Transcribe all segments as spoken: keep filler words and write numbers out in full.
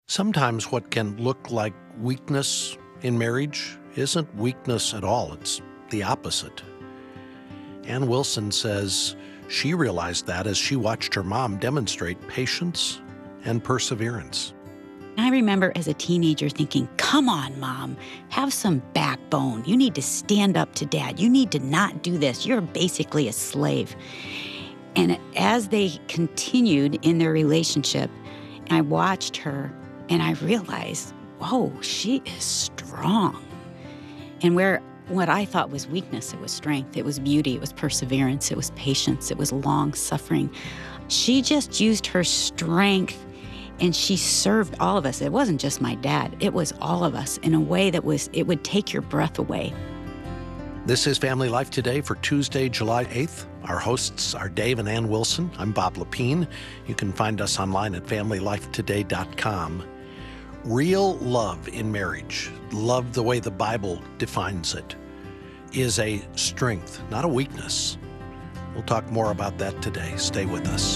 Sometimes what can look like weakness in marriage isn't weakness at all. It's the opposite. Ann Wilson says she realized that as she watched her mom demonstrate patience and perseverance. I remember as a teenager thinking, come on, Mom, have some backbone. You need to stand up to Dad. You need to not do this. You're basically a slave. And as they continued in their relationship, I watched her and I realized, whoa, she is strong. And where what I thought was weakness, it was strength. It was beauty. It was perseverance. It was patience. It was long suffering. She just used her strength and she served all of us. It wasn't just my dad. It was all of us in a way that was, it would take your breath away. This is Family Life Today for Tuesday, July eighth. Our hosts are Dave and Ann Wilson. I'm Bob Lepine. You can find us online at family life today dot com. Real love in marriage, love the way the Bible defines it, is a strength, not a weakness. We'll talk more about that today. Stay with us.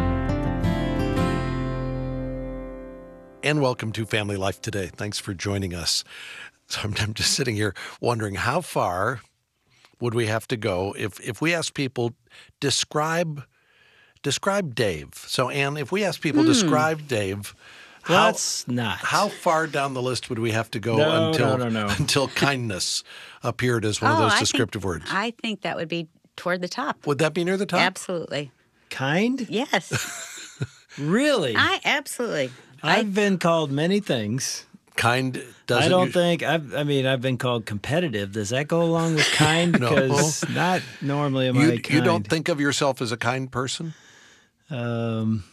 And welcome to Family Life Today. Thanks for joining us. So I'm, I'm just sitting here wondering, how far would we have to go if, if we ask people, describe describe Dave? So, Ann, if we ask people, Hmm. describe Dave, how, Let's not. how far down the list would we have to go No, until no, no, no. until kindness appeared as one of Oh, those I descriptive think, words? I think that would be toward the top. Would that be near the top? Absolutely. Kind? Yes. Really? I absolutely. I've I, been called many things. Kind doesn't. I don't us- think, I've, I mean, I've been called competitive. Does that go along with kind? No. Because not normally am I you, kind. you don't think of yourself as a kind person? Um,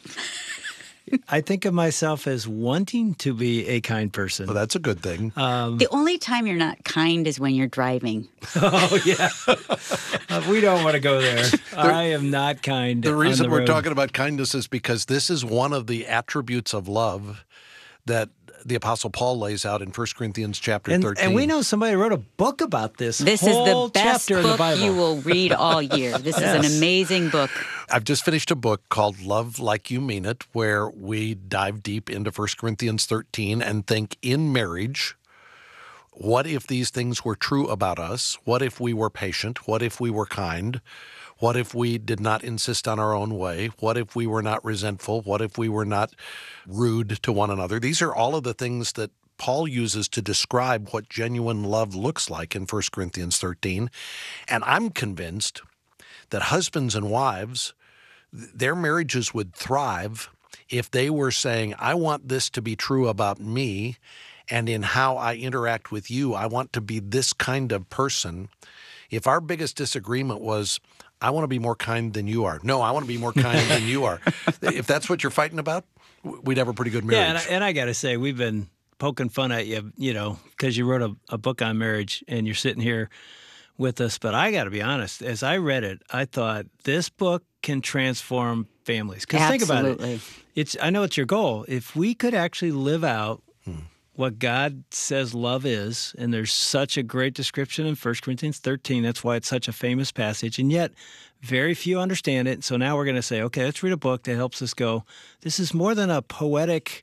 I think of myself as wanting to be a kind person. Well, that's a good thing. um, the only time you're not kind is when you're driving. oh, yeah. Uh, we don't want to go there. I am not kind. The on reason the we're road. talking about kindness is because this is one of the attributes of love that the Apostle Paul lays out in First Corinthians chapter And, thirteen. and we know somebody wrote a book about this. This is whole the best chapter in the book Bible. you will read all year. This is Yes. an amazing book. I've just finished a book called Love Like You Mean It, where we dive deep into First Corinthians thirteen and think, in marriage, what if these things were true about us? What if we were patient? What if we were kind? What if we did not insist on our own way? What if we were not resentful? What if we were not rude to one another? These are all of the things that Paul uses to describe what genuine love looks like in First Corinthians thirteen. And I'm convinced that husbands and wives, their marriages would thrive if they were saying, I want this to be true about me, and in how I interact with you, I want to be this kind of person. If our biggest disagreement was, I want to be more kind than you are. No, I want to be more kind than you are. If that's what you're fighting about, we'd have a pretty good marriage. Yeah, and I, and I got to say, we've been poking fun at you, you know, because you wrote a, a book on marriage and you're sitting here with us. But I got to be honest, as I read it, I thought this book can transform families. Because think about it. Absolutely. It's, I know it's your goal. If we could actually live out what God says love is, and there's such a great description in First Corinthians thirteen, that's why it's such a famous passage, and yet very few understand it. So now we're going to say, okay, let's read a book that helps us go, this is more than a poetic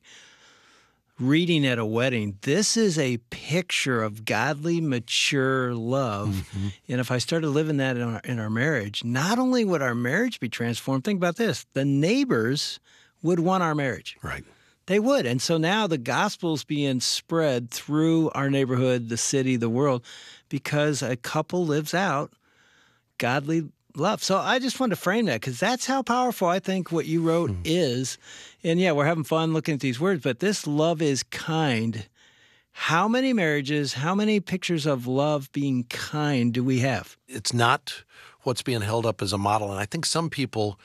reading at a wedding. This is a picture of godly, mature love. Mm-hmm. And if I started living that in our, in our marriage, not only would our marriage be transformed, think about this, the neighbors would want our marriage. Right. They would. And so now the gospel's being spread through our neighborhood, the city, the world, because a couple lives out godly love. So I just wanted to frame that because that's how powerful I think what you wrote Mm. is. And yeah, we're having fun looking at these words, but this love is kind. How many marriages, how many pictures of love being kind do we have? It's not what's being held up as a model. And I think some people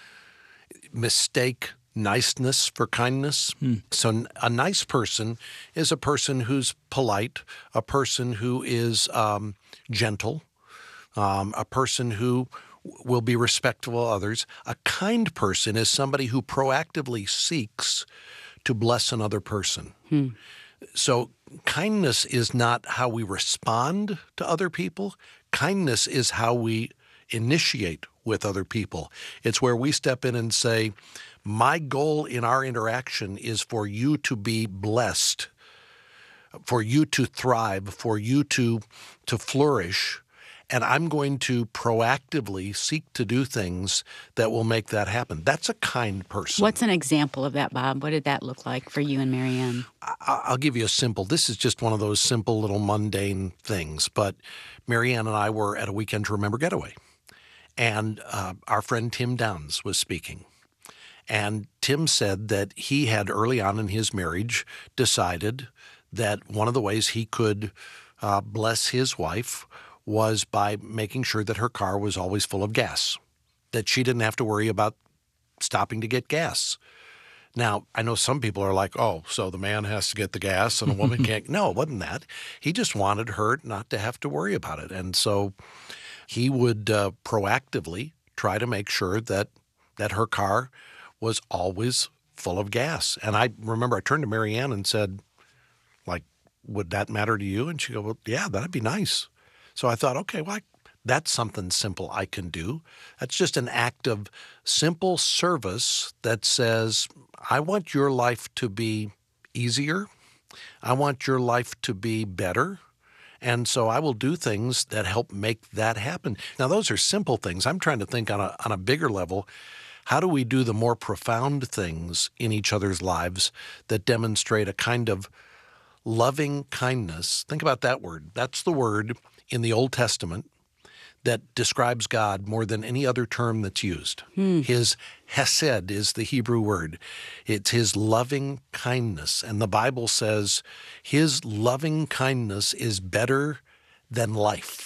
mistake niceness for kindness. Hmm. So a nice person is a person who's polite, a person who is um, gentle, um, a person who w- will be respectful of others. A kind person is somebody who proactively seeks to bless another person. Hmm. So kindness is not how we respond to other people. Kindness is how we initiate with other people. It's where we step in and say, My goal in our interaction is for you to be blessed, for you to thrive, for you to, to flourish. And I'm going to proactively seek to do things that will make that happen. That's a kind person. What's an example of that, Bob? What did that look like for you and Marianne? I'll give you a simple, this is just one of those simple little mundane things. But Marianne and I were at a Weekend to Remember getaway. And uh, our friend Tim Downs was speaking. And Tim said that he had early on in his marriage decided that one of the ways he could uh, bless his wife was by making sure that her car was always full of gas, that she didn't have to worry about stopping to get gas. Now, I know some people are like, oh, so the man has to get the gas and a woman can't. No, it wasn't that. He just wanted her not to have to worry about it. And so he would uh, proactively try to make sure that that her car was always full of gas. And I remember I turned to Marianne and said, like, would that matter to you? And she go, well, yeah, that'd be nice. So I thought, okay, well, I, that's something simple I can do. That's just an act of simple service that says, I want your life to be easier. I want your life to be better. And so I will do things that help make that happen. Now, those are simple things. I'm trying to think on a, on a bigger level. How do we do the more profound things in each other's lives that demonstrate a kind of loving kindness? Think about that word. That's the word in the Old Testament that describes God more than any other term that's used. Hmm. His hesed is the Hebrew word. It's his loving kindness. And the Bible says his loving kindness is better than life.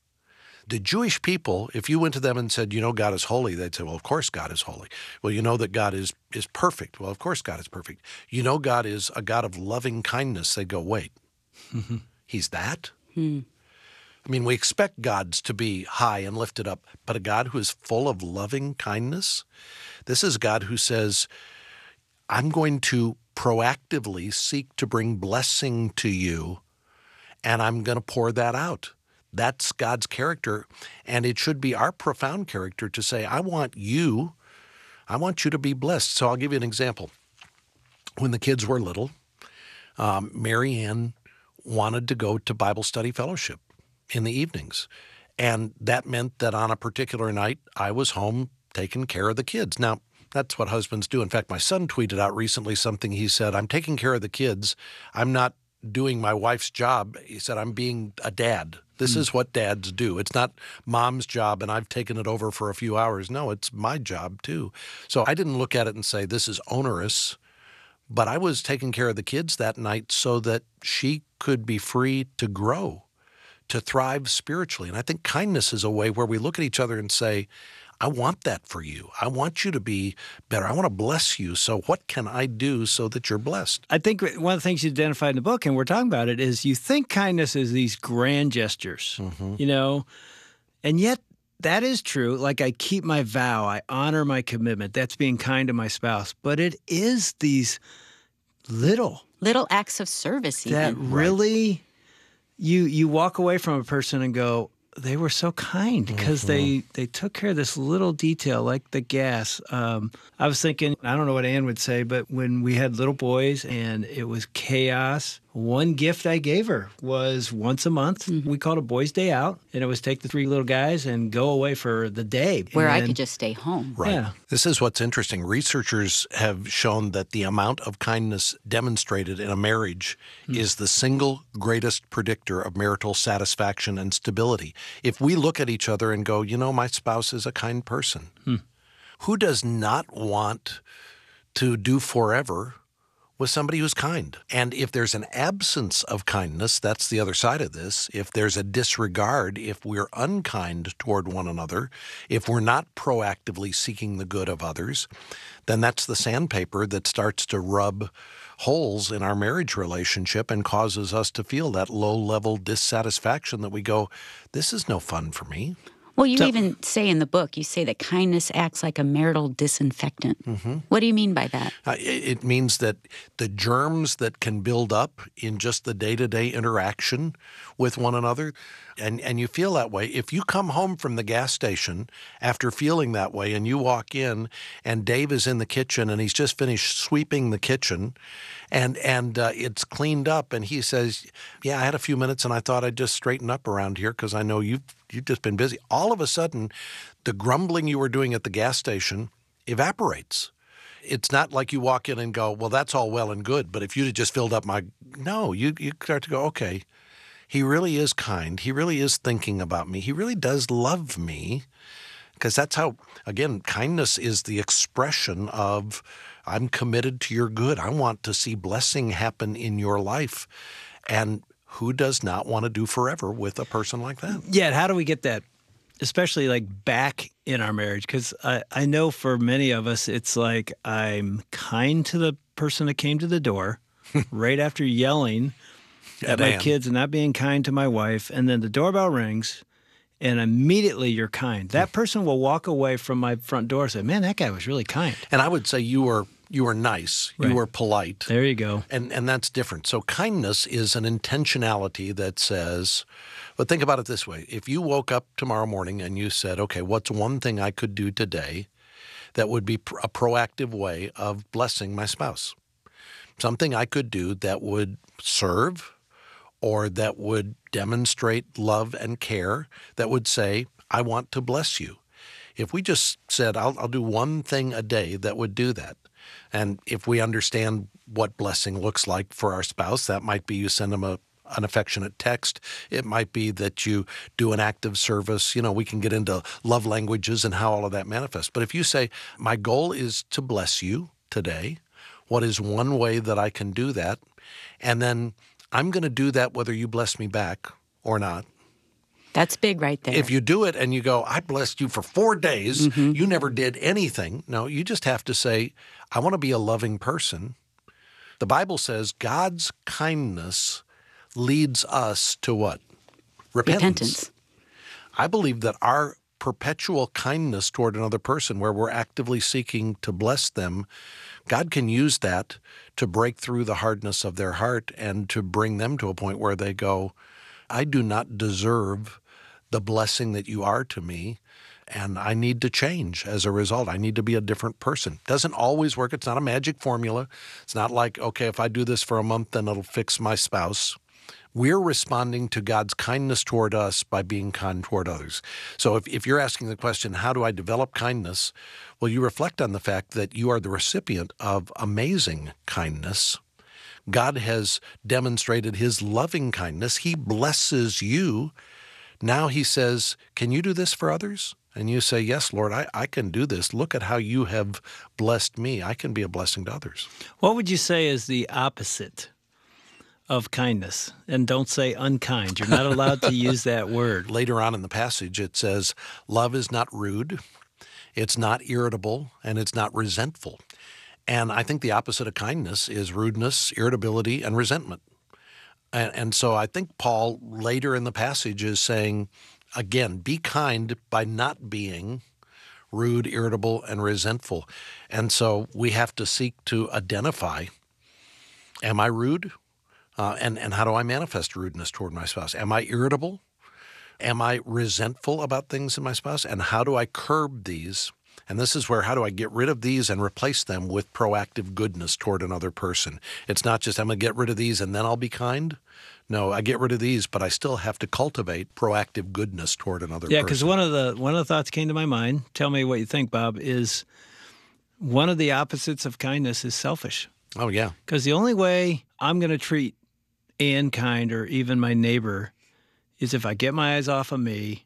The Jewish people, if you went to them and said, you know, God is holy, they'd say, well, of course God is holy. Well, you know that God is, is perfect. Well, of course God is perfect. You know God is a God of loving kindness. They'd go, wait, he's that? Hmm. I mean, we expect gods to be high and lifted up, but a God who is full of loving kindness? This is a God who says, I'm going to proactively seek to bring blessing to you, and I'm going to pour that out. That's God's character, and it should be our profound character to say, I want you, I want you to be blessed. So I'll give you an example. When the kids were little, um, Marianne wanted to go to Bible study fellowship in the evenings. And that meant that on a particular night, I was home taking care of the kids. Now, that's what husbands do. In fact, my son tweeted out recently something. He said, I'm taking care of the kids. I'm not doing my wife's job. He said, I'm being a dad. This mm. is what dads do. It's not mom's job and I've taken it over for a few hours. No, it's my job too. So I didn't look at it and say, this is onerous. But I was taking care of the kids that night so that she could be free to grow, to thrive spiritually. And I think kindness is a way where we look at each other and say, I want that for you. I want you to be better. I want to bless you. So what can I do so that you're blessed? I think one of the things you identified in the book, and we're talking about it, is you think kindness is these grand gestures, mm-hmm. you know, and yet that is true. Like, I keep my vow. I honor my commitment. That's being kind to my spouse. But it is these little. Little acts of service that even. really... Right. You you walk away from a person and go, they were so kind because mm-hmm. they, they took care of this little detail like the gas. Um, I was thinking, I don't know what Ann would say, but when we had little boys and it was chaos, one gift I gave her was once a month. Mm-hmm. We called it Boys' Day Out, and it was take the three little guys and go away for the day. Where and, I could just stay home. Right. Yeah. This is what's interesting. Researchers have shown that the amount of kindness demonstrated in a marriage mm-hmm. is the single greatest predictor of marital satisfaction and stability. If we look at each other and go, you know, my spouse is a kind person, hmm. who does not want to do forever with somebody who's kind? And if there's an absence of kindness, that's the other side of this. If there's a disregard, if we're unkind toward one another, if we're not proactively seeking the good of others, then that's the sandpaper that starts to rub holes in our marriage relationship and causes us to feel that low-level dissatisfaction that we go, this is no fun for me. Well, you So- even say in the book, you say that kindness acts like a marital disinfectant. Mm-hmm. What do you mean by that? Uh, it, it means that the germs that can build up in just the day-to-day interaction with one another, and, and you feel that way, if you come home from the gas station after feeling that way and you walk in and Dave is in the kitchen and he's just finished sweeping the kitchen and and uh, it's cleaned up and he says, yeah, I had a few minutes and I thought I'd just straighten up around here because I know you've, you've just been busy. All of a sudden, the grumbling you were doing at the gas station evaporates. It's not like you walk in and go, well, that's all well and good, but if you'd have just filled up my – no, you, you start to go, okay, he really is kind. He really is thinking about me. He really does love me, because that's how, again, kindness is the expression of I'm committed to your good. I want to see blessing happen in your life. And who does not want to do forever with a person like that? Yeah, how do we get that, especially like back in our marriage? Because I, I know for many of us, it's like I'm kind to the person that came to the door right after yelling at my kids and not being kind to my wife, and then the doorbell rings, and immediately you're kind. That person will walk away from my front door and say, man, that guy was really kind. And I would say you were you were nice, right. You were polite. There you go. And and that's different. So kindness is an intentionality that says, but think about it this way. If you woke up tomorrow morning and you said, okay, what's one thing I could do today that would be a proactive way of blessing my spouse? Something I could do that would serve or that would demonstrate love and care, that would say, I want to bless you. If we just said, I'll, I'll do one thing a day that would do that, and if we understand what blessing looks like for our spouse, that might be you send them a, an affectionate text. It might be that you do an act of service. You know, we can get into love languages and how all of that manifests. But if you say, my goal is to bless you today, what is one way that I can do that? And then I'm going to do that whether you bless me back or not. That's big right there. If you do it and you go, I blessed you for four days, mm-hmm. you never did anything. No, you just have to say, I want to be a loving person. The Bible says God's kindness leads us to what? Repentance. Repentance. I believe that our perpetual kindness toward another person, where we're actively seeking to bless them, God can use that to break through the hardness of their heart and to bring them to a point where they go, I do not deserve the blessing that you are to me, and I need to change as a result. I need to be a different person. Doesn't always work. It's not a magic formula. It's not like, okay, if I do this for a month, then it'll fix my spouse. We're responding to God's kindness toward us by being kind toward others. So if, if you're asking the question, how do I develop kindness? Well, you reflect on the fact that you are the recipient of amazing kindness. God has demonstrated his loving kindness. He blesses you. Now he says, can you do this for others? And you say, yes, Lord, I, I can do this. Look at how you have blessed me. I can be a blessing to others. What would you say is the opposite of kindness? And don't say unkind. You're not allowed to use that word. Later on in the passage, it says, love is not rude, it's not irritable, and it's not resentful. And I think the opposite of kindness is rudeness, irritability, and resentment. And, and so I think Paul later in the passage is saying, again, be kind by not being rude, irritable, and resentful. And so we have to seek to identify, am I rude? Uh, and, and how do I manifest rudeness toward my spouse? Am I irritable? Am I resentful about things in my spouse? And how do I curb these? And this is where, how do I get rid of these and replace them with proactive goodness toward another person? It's not just, I'm going to get rid of these and then I'll be kind. No, I get rid of these, but I still have to cultivate proactive goodness toward another yeah, person. Yeah, because one of the one of the thoughts came to my mind, tell me what you think, Bob, is one of the opposites of kindness is selfish. Oh, yeah. Because the only way I'm going to treat Ann kind or even my neighbor is if I get my eyes off of me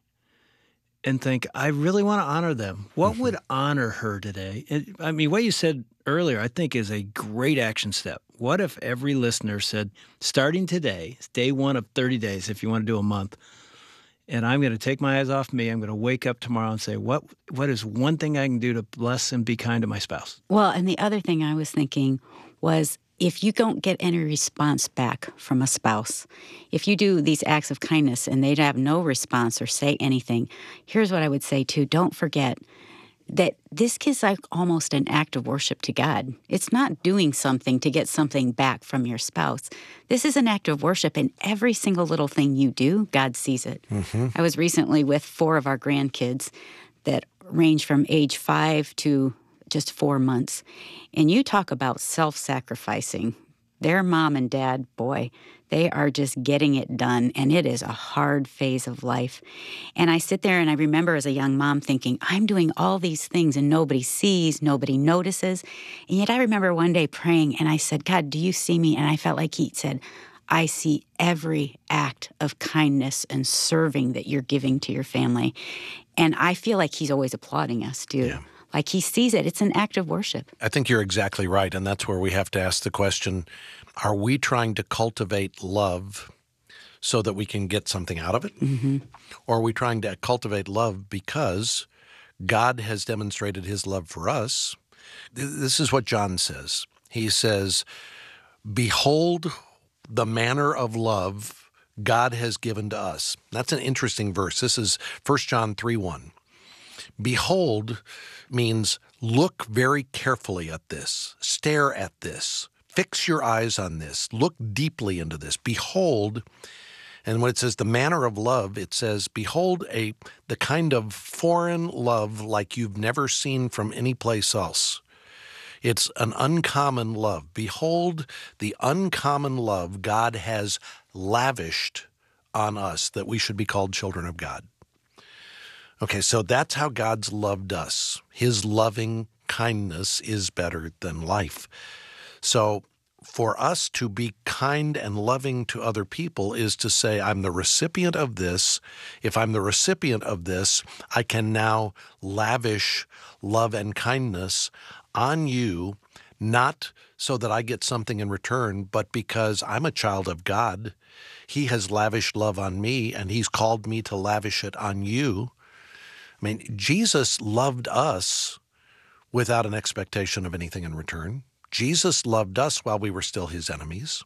and think, I really want to honor them. What mm-hmm. would honor her today? It, I mean, what you said earlier, I think, is a great action step. What if every listener said, starting today, it's day one of thirty days, if you want to do a month, and I'm going to take my eyes off me. I'm going to wake up tomorrow and say, what what is one thing I can do to bless and be kind to my spouse? Well, and the other thing I was thinking was, if you don't get any response back from a spouse, if you do these acts of kindness and they have no response or say anything, here's what I would say too. Don't forget that this is like almost an act of worship to God. It's not doing something to get something back from your spouse. This is an act of worship, and every single little thing you do, God sees it. Mm-hmm. I was recently with four of our grandkids that range from age five to just four months. And you talk about self-sacrificing. Their mom and dad, boy, they are just getting it done, and it is a hard phase of life. And I sit there and I remember as a young mom thinking, I'm doing all these things and nobody sees, nobody notices. And yet I remember one day praying and I said, God, do you see me? And I felt like he said, I see every act of kindness and serving that you're giving to your family. And I feel like he's always applauding us, too. Yeah. Like he sees it. It's an act of worship. I think you're exactly right, and that's where we have to ask the question, are we trying to cultivate love so that we can get something out of it? Mm-hmm. Or are we trying to cultivate love because God has demonstrated his love for us? This is what John says. He says, behold the manner of love God has given to us. That's an interesting verse. This is First John three one. Behold means look very carefully at this, stare at this, fix your eyes on this, look deeply into this. Behold, and when it says the manner of love, it says, behold a the kind of foreign love like you've never seen from any place else. It's an uncommon love. Behold the uncommon love God has lavished on us that we should be called children of God. Okay, so that's how God's loved us. His loving kindness is better than life. So for us to be kind and loving to other people is to say, I'm the recipient of this. If I'm the recipient of this, I can now lavish love and kindness on you, not so that I get something in return, but because I'm a child of God. He has lavished love on me, and he's called me to lavish it on you. I mean, Jesus loved us without an expectation of anything in return. Jesus loved us while we were still his enemies.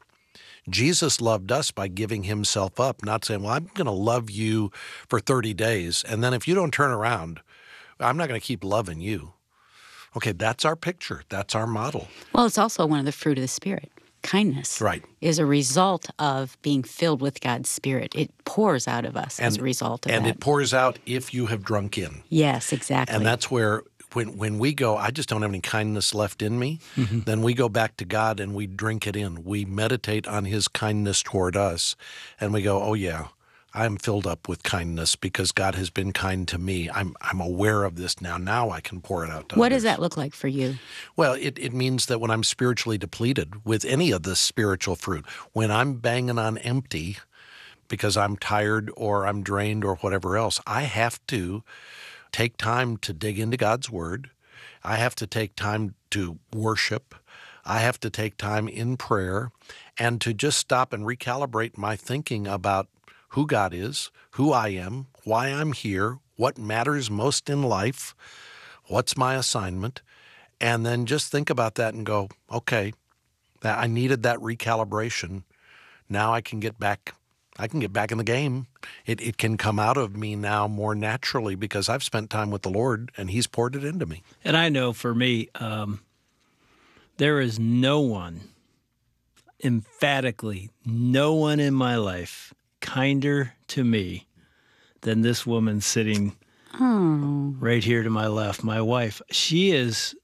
Jesus loved us by giving himself up, not saying, well, I'm going to love you for thirty days, and then if you don't turn around, I'm not going to keep loving you. Okay, that's our picture. That's our model. Well, it's also one of the fruit of the Spirit. Kindness right. is a result of being filled with God's Spirit. It pours out of us and, as a result of and that. And it pours out if you have drunk in. Yes, exactly. And that's where when when we go, I just don't have any kindness left in me, mm-hmm. then we go back to God and we drink it in. We meditate on his kindness toward us, and we go, oh yeah, I'm filled up with kindness because God has been kind to me. I'm I'm aware of this now. Now I can pour it out to What others. does that look like for you? Well, it, it means that when I'm spiritually depleted with any of the spiritual fruit, when I'm banging on empty because I'm tired or I'm drained or whatever else, I have to take time to dig into God's Word. I have to take time to worship. I have to take time in prayer and to just stop and recalibrate my thinking about who God is, who I am, why I'm here, what matters most in life, what's my assignment, and then just think about that and go, okay, that I needed that recalibration. Now I can get back I can get back in the game. It it can come out of me now more naturally because I've spent time with the Lord and he's poured it into me. And I know for me, um, there is no one, emphatically, no one in my life kinder to me than this woman sitting Oh. right here to my left, my wife. She is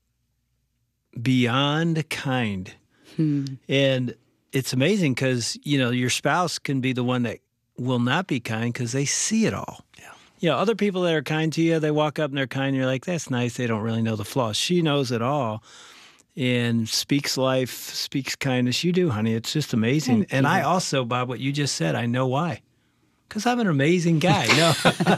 beyond kind. Hmm. And it's amazing because, you know, your spouse can be the one that will not be kind because they see it all. Yeah. You know, other people that are kind to you, they walk up and they're kind, and you're like, that's nice. They don't really know the flaws. She knows it all and speaks life, speaks kindness. You do, honey. It's just amazing. Thank and you. I also, Bob, what you just said, I know why. Because I'm an amazing guy. No,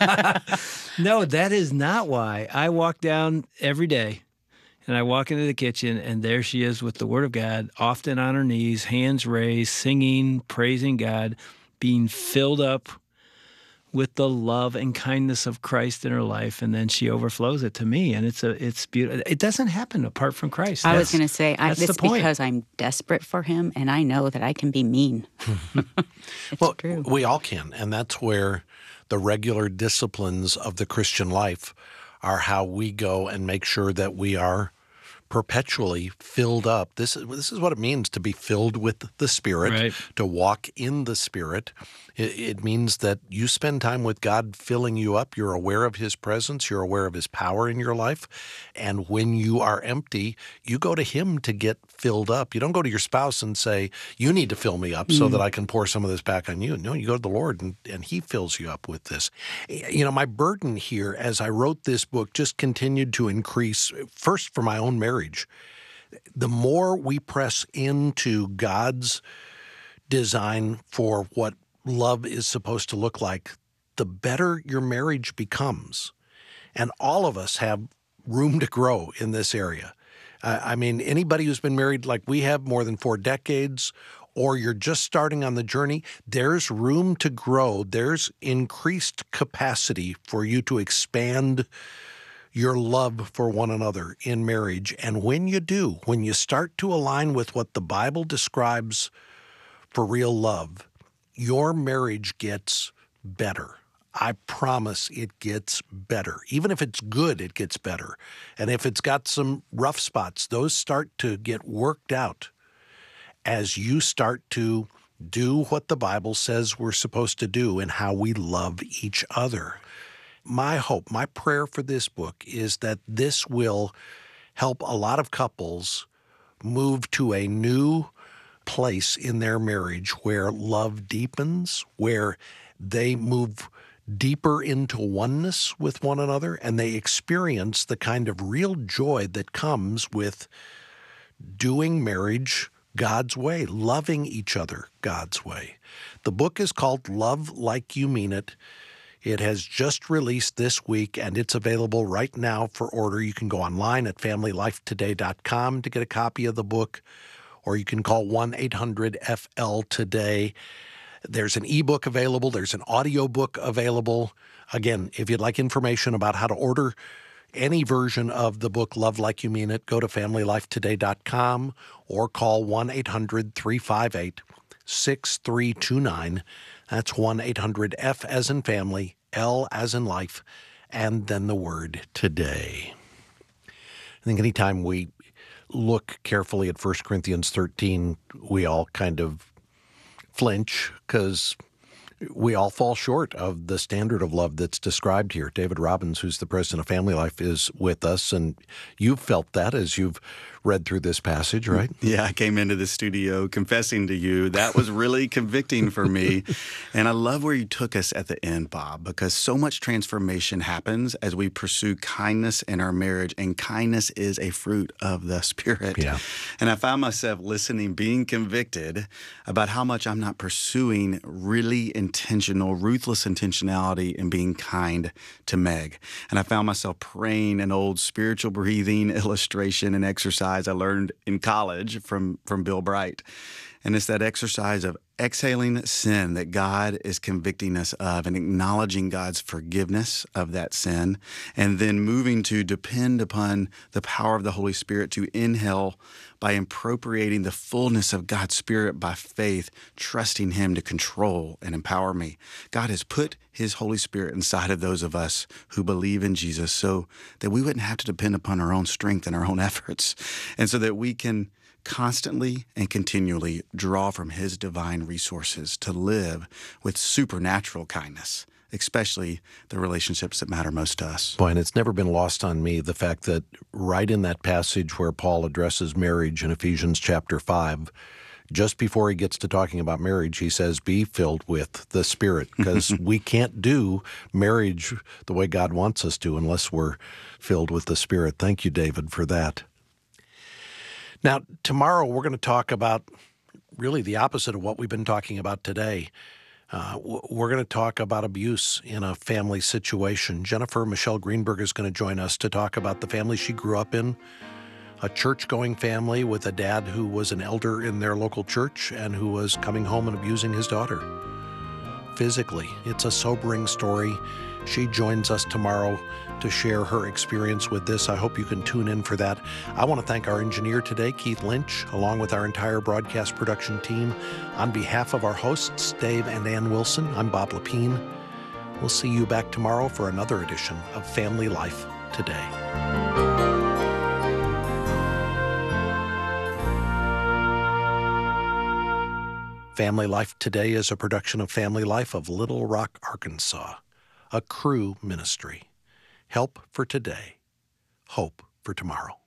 no, that is not why. I walk down every day and I walk into the kitchen and there she is with the Word of God, often on her knees, hands raised, singing, praising God, being filled up with the love and kindness of Christ in her life, and then she overflows it to me, and it's a it's beautiful. It doesn't happen apart from Christ. I That's- was going to say, I, that's it's the point. because I'm desperate for him, and I know that I can be mean. It's Well, true. we all can, and that's where the regular disciplines of the Christian life are how we go and make sure that we are perpetually filled up. This is this is what it means to be filled with the Spirit, Right. to walk in the Spirit. It, it means that you spend time with God filling you up. You're aware of His presence. You're aware of His power in your life. And when you are empty, you go to Him to get filled up. You don't go to your spouse and say, you need to fill me up so that I can pour some of this back on you. No, you go to the Lord and, and He fills you up with this. You know, my burden here as I wrote this book just continued to increase, first for my own marriage. The more we press into God's design for what love is supposed to look like, the better your marriage becomes. And all of us have room to grow in this area. Uh, I mean, anybody who's been married like we have more than four decades, or you're just starting on the journey, there's room to grow. There's increased capacity for you to expand your love for one another in marriage. And when you do, when you start to align with what the Bible describes for real love, your marriage gets better. I promise it gets better. Even if it's good, it gets better. And if it's got some rough spots, those start to get worked out as you start to do what the Bible says we're supposed to do and how we love each other. My hope, my prayer for this book is that this will help a lot of couples move to a new place in their marriage where love deepens, where they move deeper into oneness with one another, and they experience the kind of real joy that comes with doing marriage God's way, loving each other God's way. The book is called Love Like You Mean It. It has just released this week, and it's available right now for order. You can go online at family life today dot com to get a copy of the book, or you can call one eight hundred F L today. There's an ebook available. There's an audio book available. Again, if you'd like information about how to order any version of the book, Love Like You Mean It, go to family life today dot com or call one eight hundred three five eight six three two nine. That's one eight hundred F as in family, L as in life, and then the word today. I think anytime we look carefully at First Corinthians thirteen, we all kind of flinch because we all fall short of the standard of love that's described here. David Robbins, who's the president of Family Life, is with us, and you've felt that as you've read through this passage, right? Yeah, I came into the studio confessing to you. That was really convicting for me. And I love where you took us at the end, Bob, because so much transformation happens as we pursue kindness in our marriage, and kindness is a fruit of the Spirit. Yeah. And I found myself listening, being convicted about how much I'm not pursuing really intentional, ruthless intentionality in being kind to Meg. And I found myself praying an old spiritual breathing illustration and exercise I learned in college from, from Bill Bright. And it's that exercise of exhaling sin that God is convicting us of and acknowledging God's forgiveness of that sin, and then moving to depend upon the power of the Holy Spirit to inhale by appropriating the fullness of God's Spirit by faith, trusting Him to control and empower me. God has put His Holy Spirit inside of those of us who believe in Jesus so that we wouldn't have to depend upon our own strength and our own efforts, and so that we can constantly and continually draw from His divine resources to live with supernatural kindness, especially the relationships that matter most to us. Boy, and it's never been lost on me the fact that right in that passage where Paul addresses marriage in Ephesians chapter five, just before he gets to talking about marriage, he says, be filled with the Spirit, because we can't do marriage the way God wants us to unless we're filled with the Spirit. Thank you, David, for that. Now, tomorrow we're going to talk about really the opposite of what we've been talking about today. Uh, we're going to talk about abuse in a family situation. Jennifer Michelle Greenberg is going to join us to talk about the family she grew up in, a church-going family with a dad who was an elder in their local church and who was coming home and abusing his daughter physically. It's a sobering story. She joins us tomorrow to share her experience with this. I hope you can tune in for that. I want to thank our engineer today, Keith Lynch, along with our entire broadcast production team. On behalf of our hosts, Dave and Ann Wilson, I'm Bob Lepine. We'll see you back tomorrow for another edition of Family Life today. Family Life Today is a production of Family Life of Little Rock, Arkansas, a Cru ministry. Help for today, hope for tomorrow.